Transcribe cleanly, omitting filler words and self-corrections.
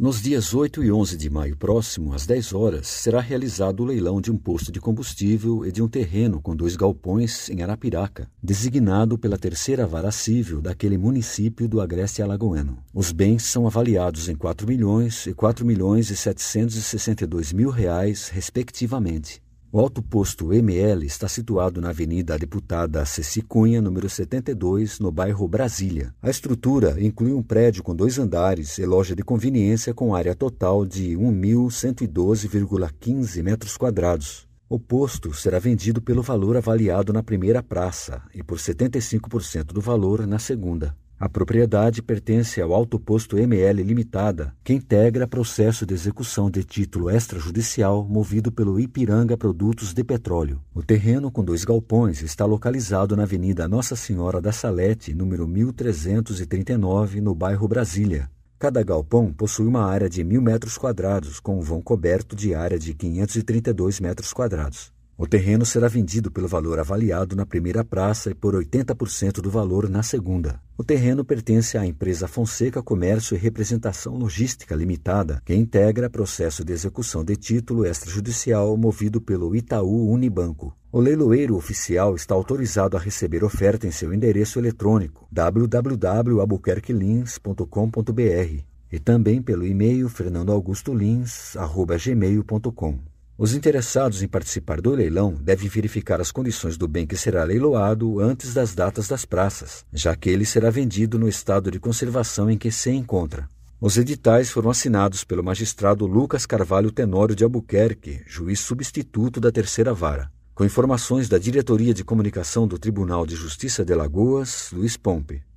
Nos dias 8 e 11 de maio próximo, às 10 horas, será realizado o leilão de um posto de combustível e de um terreno com 2 galpões em Arapiraca, designado pela terceira vara civil daquele município do Agreste Alagoano. Os bens são avaliados em 4 milhões e 4.762.000 reais, respectivamente. O autoposto ML está situado na Avenida Deputada Ceci Cunha, número 72, no bairro Brasília. A estrutura inclui um prédio com 2 andares e loja de conveniência com área total de 1.112,15 metros quadrados. O posto será vendido pelo valor avaliado na primeira praça e por 75% do valor na segunda. A propriedade pertence ao Autoposto ML Limitada, que integra processo de execução de título extrajudicial movido pelo Ipiranga Produtos de Petróleo. O terreno com 2 galpões está localizado na Avenida Nossa Senhora da Salete, número 1339, no bairro Brasília. Cada galpão possui uma área de 1.000 metros quadrados, com um vão coberto de área de 532 metros quadrados. O terreno será vendido pelo valor avaliado na primeira praça e por 80% do valor na segunda. O terreno pertence à empresa Fonseca Comércio e Representação Logística Limitada, que integra processo de execução de título extrajudicial movido pelo Itaú Unibanco. O leiloeiro oficial está autorizado a receber oferta em seu endereço eletrônico www.albuquerquelins.com.br e também pelo e-mail fernandoaugustolins@gmail.com. Os interessados em participar do leilão devem verificar as condições do bem que será leiloado antes das datas das praças, já que ele será vendido no estado de conservação em que se encontra. Os editais foram assinados pelo magistrado Lucas Carvalho Tenório de Albuquerque, juiz substituto da terceira vara. Com informações da Diretoria de Comunicação do Tribunal de Justiça de Alagoas, Luiz Pompe.